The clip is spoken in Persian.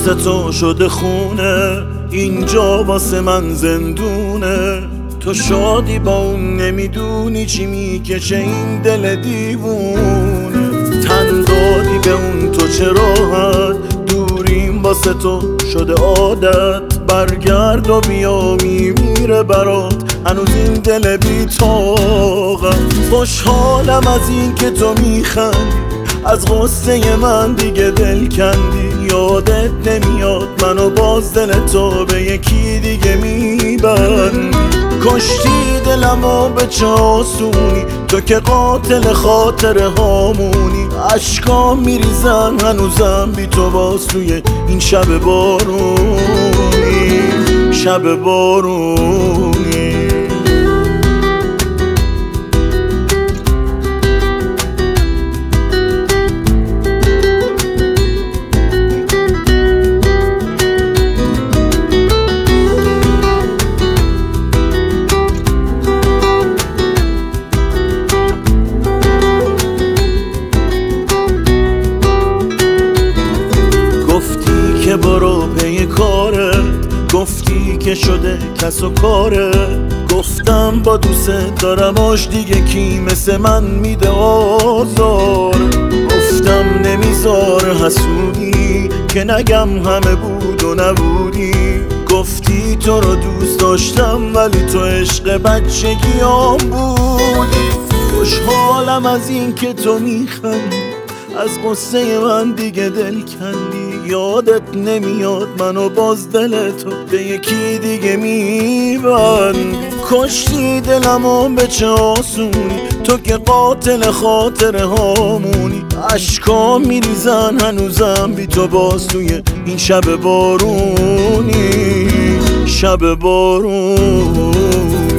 واسه تو شده خونه، اینجا واسه من زندونه. تو شادی با اون نمیدونی چی میکشه این دل دیوونه. تن دادی به اون تو چه راحت، دوریم واسه تو شده عادت. برگرد و بیا میمیره برات هنوز این دل بی طاقت. خوشحالم از این که تو میخندی، از غصه من دیگه دل کندی. یادت نمیاد منو باز دل تو به یکی دیگه میبندی. کشتی دلمو به چه آسونی، تو که قاتل خاطره هامونی. اشکام میریزن هنوزم بی تو باز توی این شب بارونی، شب بارونی. که برو پی کاره، گفتی که شده کس و کاره. گفتم با دوست دارماش دیگه کی مثل من میده آزار. گفتم نمیذاره حسودی که نگم همه بود و نبودی. گفتی تو رو دوست داشتم ولی تو عشق بچگیام بودی. خوشحالم از این که تو میخندی، از قصه من دیگه دل کندی. یادت نمیاد منو باز دل تو به یکی دیگه میبندی. کشتی دلمو به چه آسونی، تو که قاتل خاطره هامونی. اشکام میریزن هنوزم بی تو باز توی این شب بارونی، شب بارونی.